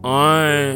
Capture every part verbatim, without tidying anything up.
Aye.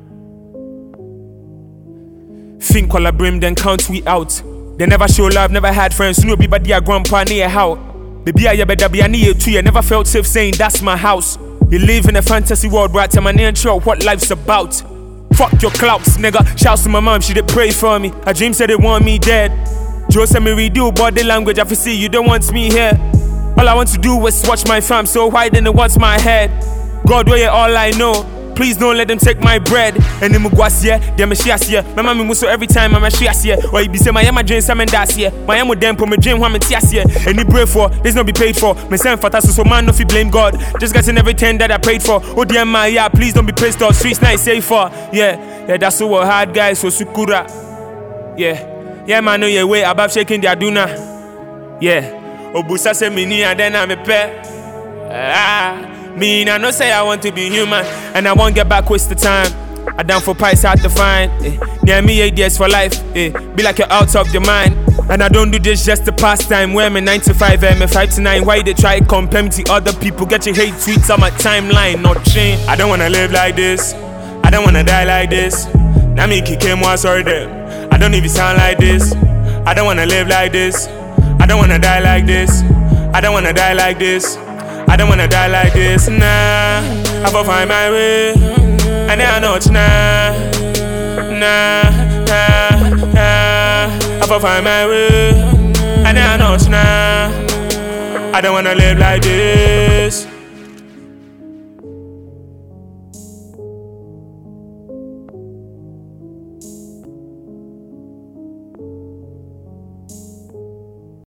Think while I brim, then count we out. They never show love, never had friends. No be body a grandpa near how. Baby I better be a near two. You never felt safe saying that's my house. You live in a fantasy world, right? I'm not sure what life's about. Fuck your clouts, nigga. Shouts to my mom, she did pray for me. Her dream said they want me dead. Joe said me redo body language. I feel see you don't want me here. All I want to do is watch my fam, so why then it wants my head? God, where you all I know. Please don't let them take my bread. And then mugwas yeah, them shias yeah. My mommy muso every time I'm a shias yeah. Or you be say my yama dream some and das yeah. My yama dem put my dream one me tias yeah. Any brave for, there's no be paid for. Me send for so man no fi blame God. Just getting everything that I prayed for. Oh dear my yeah, please don't be pissed off. Streets nice safe for. Yeah, yeah that's so hard guys so sukura. Yeah, yeah man know your way about shaking the aduna. Yeah. Obusa say me ni and then I'm a pet. Ah. Me, I know say I want to be human, and I won't get back waste the time. I down for price hard to find. Eh. Near me eight years for life. Eh. Be like you're out of your mind. And I don't do this just to pass time. Where me nine to five, M five to nine. Why they try compare me to other people? Get your hate tweets on my timeline, not change. I don't wanna live like this. I don't wanna die like this. Now me kick him once or them. I don't even sound like this. I don't wanna live like this. I don't wanna die like this. I don't wanna die like this. I don't wanna die like this, nah. I will find my way, and then I know it's nah, nah, nah, nah. I will find my way, and then I know it's nah. I don't wanna live like this.